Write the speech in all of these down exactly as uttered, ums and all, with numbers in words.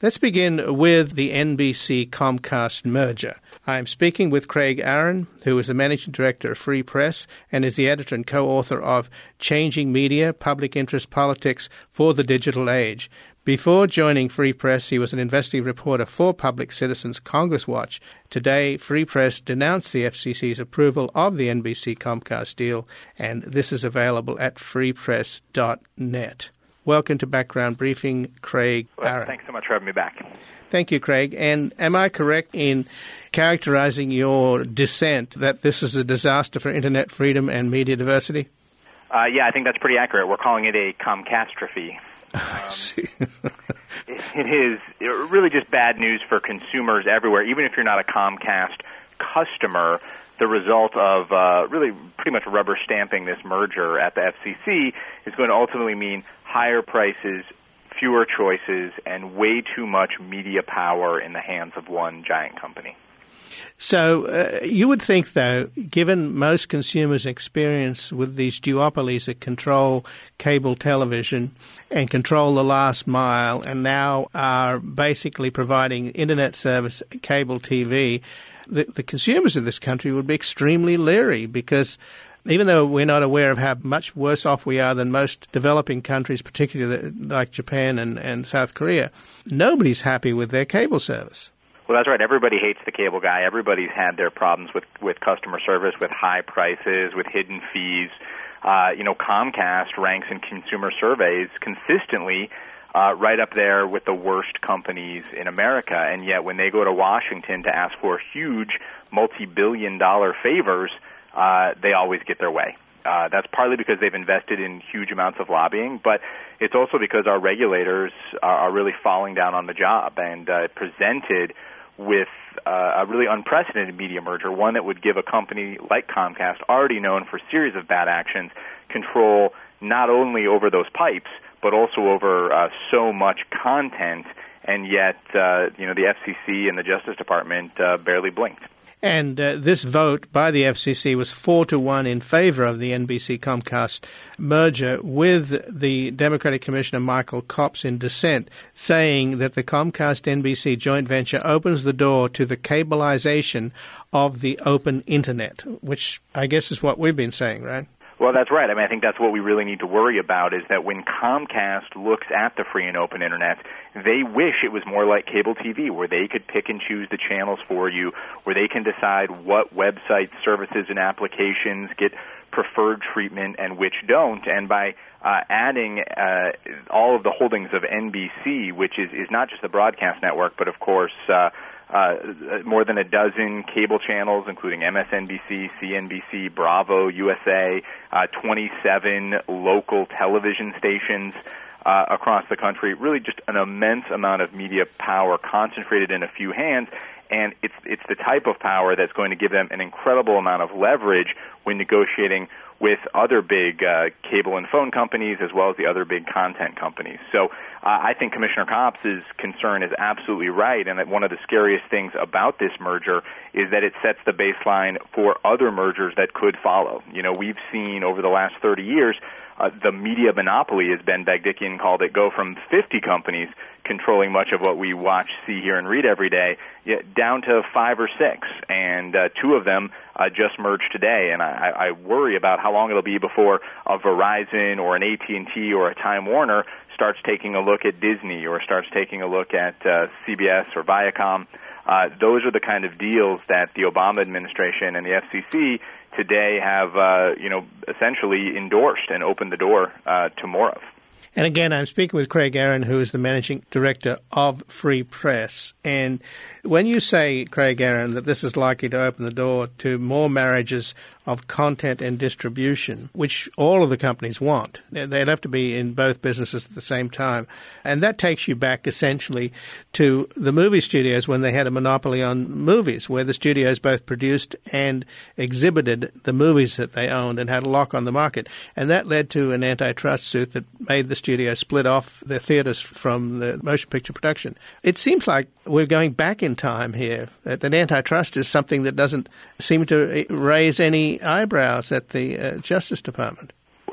Let's begin with the N B C-Comcast merger. I'm speaking with Craig Aaron, who is the Managing Director of Free Press and is the editor and co-author of Changing Media, Public Interest Politics for the Digital Age. Before joining Free Press, he was an investigative reporter for Public Citizens Congress Watch. Today, Free Press denounced the F C C's approval of the N B C-Comcast deal, and this is available at free press dot net. Welcome to Background Briefing, Craig well, Aaron. Thanks so much for having me back. Thank you, Craig. And am I correct in characterizing your dissent that this is a disaster for Internet freedom and media diversity? Uh, yeah, I think that's pretty accurate. We're calling it a Comcastrophe. I see. it, it is really just bad news for consumers everywhere. Even if you're not a Comcast customer, the result of uh, really pretty much rubber stamping this merger at the F C C is going to ultimately mean higher prices, fewer choices, and way too much media power in the hands of one giant company. So uh, you would think, though, given most consumers' experience with these duopolies that control cable television and control the last mile and now are basically providing Internet service, cable T V, the, the consumers of this country would be extremely leery because even though we're not aware of how much worse off we are than most developing countries, particularly like Japan and, and South Korea, nobody's happy with their cable service. Well, that's right. Everybody hates the cable guy. Everybody's had their problems with, with customer service, with high prices, with hidden fees. Uh, you know, Comcast ranks in consumer surveys consistently uh, right up there with the worst companies in America. And yet when they go to Washington to ask for huge multi-billion dollar favors, uh, they always get their way. Uh, that's partly because they've invested in huge amounts of lobbying, but it's also because our regulators are, are really falling down on the job and uh, presented with uh, a really unprecedented media merger, one that would give a company like Comcast, already known for a series of bad actions, control not only over those pipes, but also over uh, so much content, and yet uh, you know the F C C and the Justice Department uh, barely blinked. And uh, this vote by the F C C was four to one in favor of the N B C-Comcast merger, with the Democratic Commissioner Michael Copps in dissent, saying that the Comcast-N B C joint venture opens the door to the cableization of the open Internet, which I guess is what we've been saying, right? Well, that's right. I mean, I think that's what we really need to worry about, is that when Comcast looks at the free and open Internet, they wish it was more like cable T V, where they could pick and choose the channels for you, where they can decide what websites, services, and applications get preferred treatment and which don't. And by uh, adding uh, all of the holdings of N B C, which is, is not just the broadcast network, but, of course, uh, Uh, more than a dozen cable channels, including M S N B C, C N B C, Bravo, U S A, uh, twenty-seven local television stations uh, across the country. Really just an immense amount of media power concentrated in a few hands. And it's it's the type of power that's going to give them an incredible amount of leverage when negotiating with other big uh, cable and phone companies, as well as the other big content companies. So uh, I think Commissioner Copps' concern is absolutely right, and that one of the scariest things about this merger is that it sets the baseline for other mergers that could follow. You know, we've seen over the last thirty years, uh, the media monopoly, as Ben Bagdikian called it, go from fifty companies controlling much of what we watch, see, hear, and read every day, down to five or six, and uh, two of them uh, just merged today. And I, I worry about how long it'll be before a Verizon or an A T and T or a Time Warner starts taking a look at Disney or starts taking a look at uh, C B S or Viacom. Uh, those are the kind of deals that the Obama administration and the F C C today have, uh, you know, essentially endorsed and opened the door uh, to more of. And again, I'm speaking with Craig Aaron, who is the managing director of Free Press. And when you say, Craig Aaron, that this is likely to open the door to more marriages of content and distribution, which all of the companies want, they'd have to be in both businesses at the same time. And that takes you back essentially to the movie studios when they had a monopoly on movies, where the studios both produced and exhibited the movies that they owned and had a lock on the market. And that led to an antitrust suit that made the studio split off their theaters from the motion picture production. It seems like we're going back in time here, that antitrust is something that doesn't seem to raise any eyebrows at the uh, Justice Department.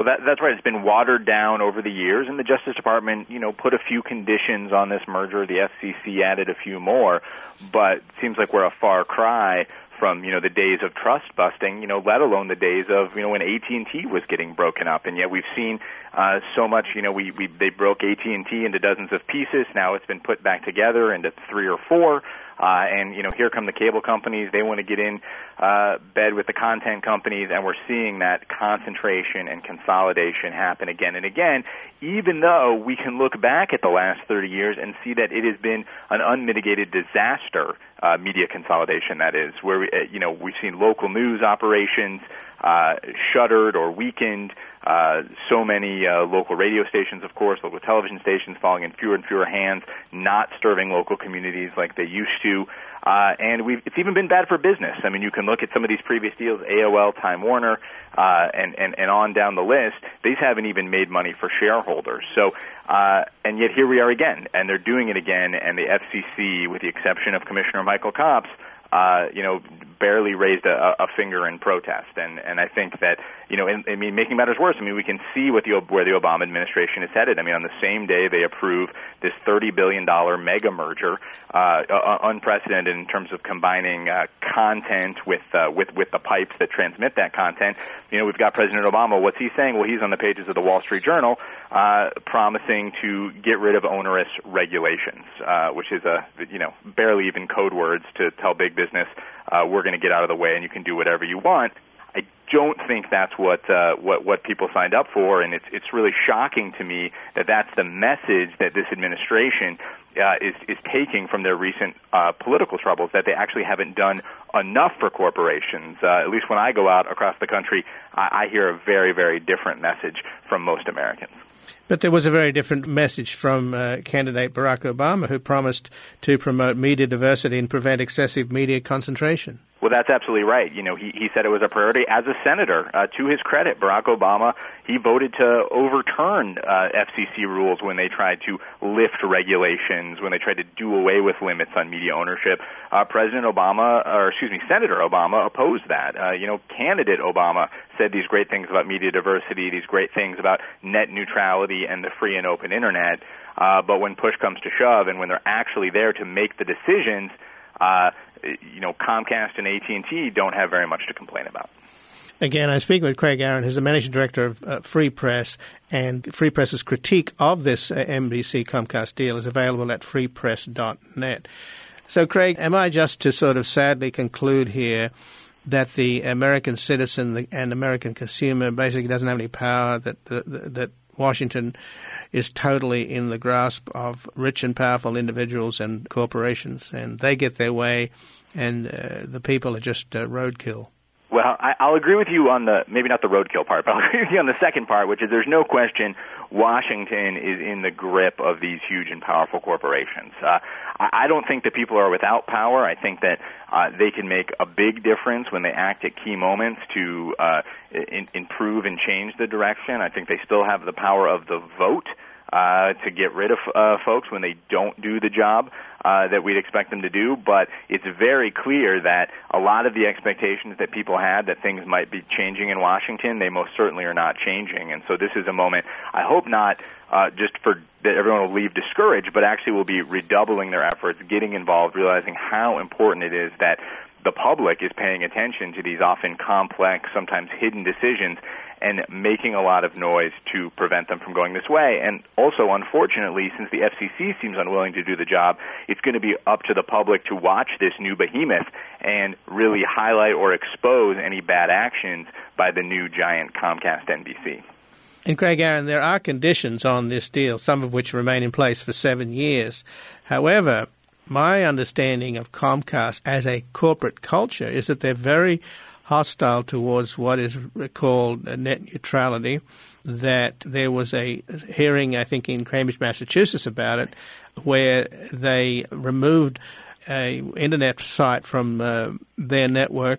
Well, that, that's right. It's been watered down over the years, and the Justice Department, you know, put a few conditions on this merger. The F C C added a few more, but it seems like we're a far cry from, you know, the days of trust busting, you know, let alone the days of, you know, when A T and T was getting broken up. And yet we've seen uh, so much, you know, we, we they broke A T and T into dozens of pieces. Now it's been put back together into three or four. Uh, and, you know, here come the cable companies. They want to get in uh, bed with the content companies, and we're seeing that concentration and consolidation happen again and again, even though we can look back at the last thirty years and see that it has been an unmitigated disaster, uh, media consolidation, that is, where, we, uh, you know, we've seen local news operations uh, shuttered or weakened, Uh, so many uh, local radio stations, of course, local television stations falling in fewer and fewer hands, not serving local communities like they used to. Uh, and we've, it's even been bad for business. I mean, you can look at some of these previous deals, A O L, Time Warner, uh, and, and, and on down the list. These haven't even made money for shareholders. So, uh, and yet here we are again, and they're doing it again, and the F C C, with the exception of Commissioner Michael Copps, Uh, you know, barely raised a, a finger in protest, and and I think that, you know, in, I mean, making matters worse, I mean, we can see what the where the Obama administration is headed. I mean, on the same day they approve this thirty billion dollar mega merger, uh, uh, unprecedented in terms of combining uh, content with uh, with with the pipes that transmit that content. You know, we've got President Obama. What's he saying? Well, he's on the pages of the Wall Street Journal, uh, promising to get rid of onerous regulations, uh, which is a you know barely even code words to tell big business, uh, we're going to get out of the way and you can do whatever you want. I don't think that's what uh, what what people signed up for, and it's it's really shocking to me that that's the message that this administration uh, is is taking from their recent uh, political troubles, that they actually haven't done enough for corporations. Uh, at least when I go out across the country, I, I hear a very, very different message from most Americans. But there was a very different message from uh, candidate Barack Obama, who promised to promote media diversity and prevent excessive media concentration. Well, that's absolutely right. You know, he, he said it was a priority as a senator. Uh, to his credit, Barack Obama, he voted to overturn uh, F C C rules when they tried to lift regulations, when they tried to do away with limits on media ownership. Uh, President Obama, or excuse me, Senator Obama opposed that. Uh, you know, candidate Obama said these great things about media diversity, these great things about net neutrality and the free and open internet. Uh, but when push comes to shove, and when they're actually there to make the decisions, uh, you know, Comcast and A T and T don't have very much to complain about. Again, I'm speaking with Craig Aaron, who's the managing director of uh, Free Press, and Free Press's critique of this uh, N B C Comcast deal is available at free press dot net. So, Craig, am I just to sort of sadly conclude here that the American citizen and American consumer basically doesn't have any power, that the, the, that Washington is totally in the grasp of rich and powerful individuals and corporations, and they get their way, and uh, the people are just uh, roadkill? Well, I, I'll agree with you on the, maybe not the roadkill part, but I'll agree with you on the second part, which is there's no question Washington is in the grip of these huge and powerful corporations. Uh, I, I don't think that people are without power. I think that uh, they can make a big difference when they act at key moments to uh, in, improve and change the direction. I think they still have the power of the vote uh, to get rid of uh, folks when they don't do the job uh, that we'd expect them to do. But it's very clear that a lot of the expectations that people had that things might be changing in Washington, they most certainly are not changing. And so this is a moment, I hope not uh, just for that everyone will leave discouraged, but actually will be redoubling their efforts, getting involved, realizing how important it is that the public is paying attention to these often complex, sometimes hidden decisions, and making a lot of noise to prevent them from going this way. And also, unfortunately, since the F C C seems unwilling to do the job, it's going to be up to the public to watch this new behemoth and really highlight or expose any bad actions by the new giant Comcast N B C. And Craig Aaron, there are conditions on this deal, some of which remain in place for seven years. However, my understanding of Comcast as a corporate culture is that they're very hostile towards what is called net neutrality, that there was a hearing, I think, in Cambridge, Massachusetts about it, where they removed a internet site from uh, their network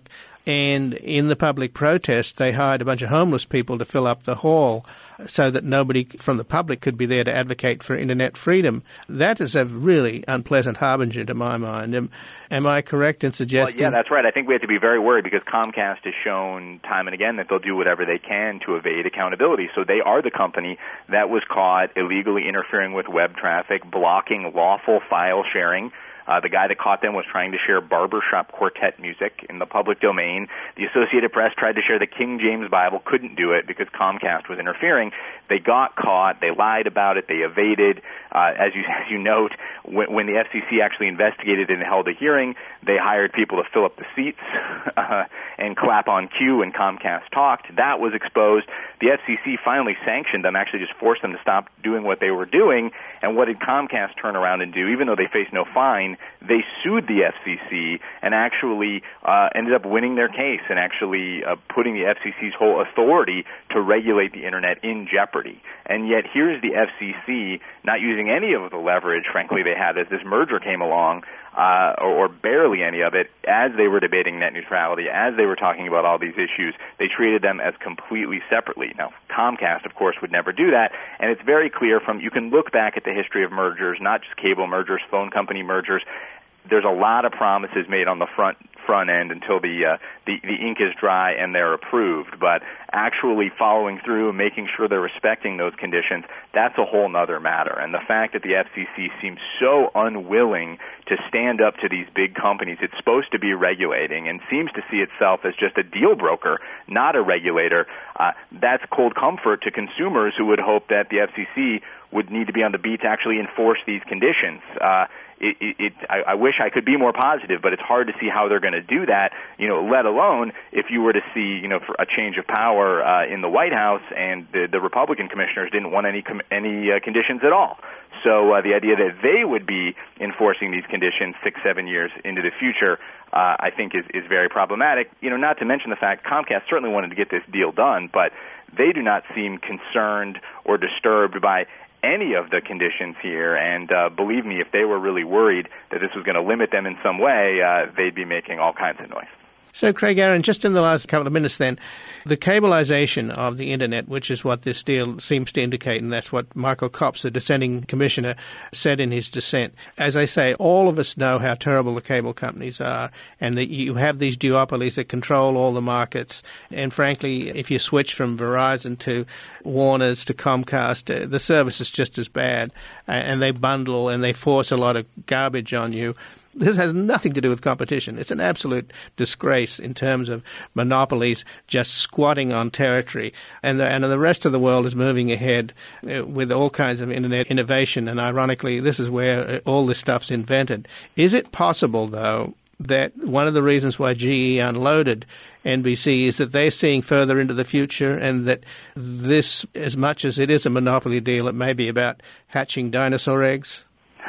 And in the public protest, they hired a bunch of homeless people to fill up the hall so that nobody from the public could be there to advocate for internet freedom. That is a really unpleasant harbinger to my mind. Am, am I correct in suggesting? Well, yeah, that's right. I think we have to be very worried because Comcast has shown time and again that they'll do whatever they can to evade accountability. So they are the company that was caught illegally interfering with web traffic, blocking lawful file sharing. Uh, the guy that caught them was trying to share barbershop quartet music in the public domain. The Associated Press tried to share the King James Bible, couldn't do it because Comcast was interfering. They got caught. They lied about it. They evaded. Uh, as you as you note, when, when the F C C actually investigated and held a hearing, they hired people to fill up the seats uh, and clap on cue when Comcast talked. That was exposed. The F C C finally sanctioned them, actually just forced them to stop doing what they were doing. And what did Comcast turn around and do? Even though they faced no fine, they sued the F C C and actually uh, ended up winning their case and actually uh, putting the F C C's whole authority to regulate the Internet in jeopardy. And yet here's the F C C not using any of the leverage, frankly, they had as this merger came along, uh, or, or barely any of it, as they were debating net neutrality, as they were talking about all these issues. They treated them as completely separately. Now, Comcast, of course, would never do that, and it's very clear from, you can look back at the history of mergers, not just cable mergers, phone company mergers. There's a lot of promises made on the front front end until the, uh, the the ink is dry and they're approved. But actually following through and making sure they're respecting those conditions, that's a whole nother matter. And the fact that the F C C seems so unwilling to stand up to these big companies it's supposed to be regulating and seems to see itself as just a deal broker, not a regulator, uh, that's cold comfort to consumers who would hope that the F C C would need to be on the beat to actually enforce these conditions. Uh, It, it, it, I, I wish I could be more positive, but it's hard to see how they're going to do that, you know, let alone if you were to see, you know, for a change of power uh, in the White House and the, the Republican commissioners didn't want any com- any uh, conditions at all. So uh, the idea that they would be enforcing these conditions six, seven years into the future, uh, I think is, is very problematic. You know, not to mention the fact Comcast certainly wanted to get this deal done, but they do not seem concerned or disturbed by any of the conditions here, and uh, believe me, if they were really worried that this was going to limit them in some way, uh, they'd be making all kinds of noise. So, Craig Aaron, just in the last couple of minutes then, the cableization of the Internet, which is what this deal seems to indicate, and that's what Michael Copps, the dissenting commissioner, said in his dissent. As I say, all of us know how terrible the cable companies are, and that you have these duopolies that control all the markets. And frankly, if you switch from Verizon to Warner's to Comcast, uh, the service is just as bad, uh, and they bundle and they force a lot of garbage on you. This has nothing to do with competition. It's an absolute disgrace in terms of monopolies just squatting on territory. And the, and the rest of the world is moving ahead uh, with all kinds of Internet innovation. And ironically, this is where all this stuff's invented. Is it possible, though, that one of the reasons why G E unloaded N B C is that they're seeing further into the future and that this, as much as it is a monopoly deal, it may be about hatching dinosaur eggs?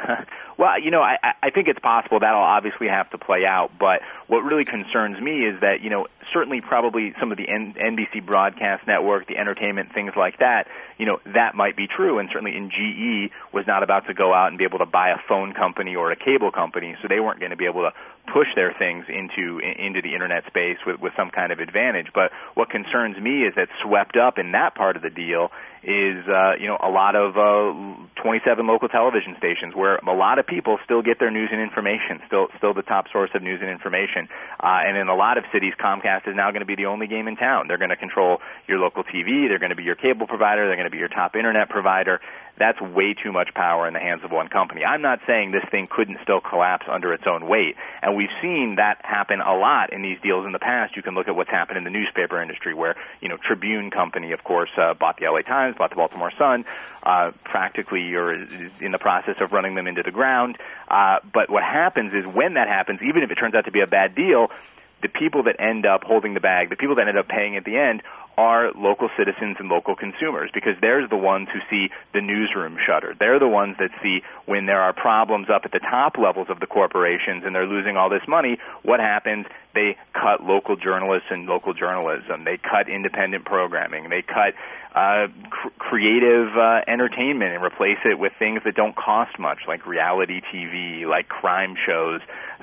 Well, you know, I, I think it's possible. That'll obviously have to play out. But what really concerns me is that, you know, certainly probably some of the N- NBC broadcast network, the entertainment, things like that, you know, that might be true. And certainly in G E was not about to go out and be able to buy a phone company or a cable company, so they weren't going to be able to push their things into into the Internet space with, with some kind of advantage. But what concerns me is that swept up in that part of the deal is, uh, you know, a lot of uh, twenty-seven local television stations where a lot of people still get their news and information, still still the top source of news and information. Uh, and in a lot of cities, Comcast is now going to be the only game in town. They're going to control your local T V. They're going to be your cable provider. They're going to be your top Internet provider. That's way too much power in the hands of one company. I'm not saying this thing couldn't still collapse under its own weight, and we've seen that happen a lot in these deals in the past. You can look at what's happened in the newspaper industry where, you know, Tribune Company, of course, uh, bought the L A Times, bought the Baltimore Sun, uh, practically or is in the process of running them into the ground. Uh, but what happens is when that happens, even if it turns out to be a bad deal, the people that end up holding the bag, the people that end up paying at the end, are local citizens and local consumers, because they're the ones who see the newsroom shutter. They're the ones that see when there are problems up at the top levels of the corporations and they're losing all this money, what happens? They cut local journalists and local journalism. They cut independent programming. They cut uh, cr- creative uh, entertainment and replace it with things that don't cost much, like reality T V, like crime shows.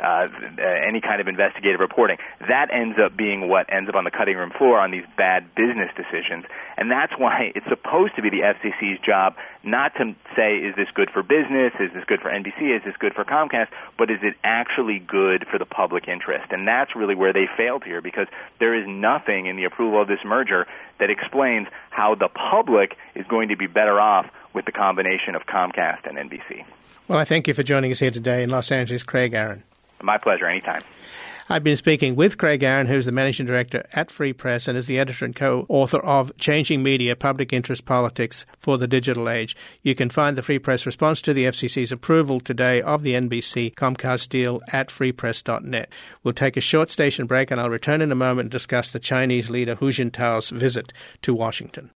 uh, any kind of investigative reporting. That ends up being what ends up on the cutting room floor on these bad business decisions. And that's why it's supposed to be the F C C's job not to say, is this good for business, is this good for N B C, is this good for Comcast, but is it actually good for the public interest? And that's really where they failed here, because there is nothing in the approval of this merger that explains how the public is going to be better off with the combination of Comcast and N B C. Well, I thank you for joining us here today in Los Angeles, Craig Aaron. My pleasure, anytime. I've been speaking with Craig Aaron, who's the Managing Director at Free Press and is the editor and co-author of Changing Media, Public Interest Politics for the Digital Age. You can find the Free Press response to the F C C's approval today of the N B C-Comcast deal at free press dot net. We'll take a short station break and I'll return in a moment and discuss the Chinese leader Hu Jintao's visit to Washington.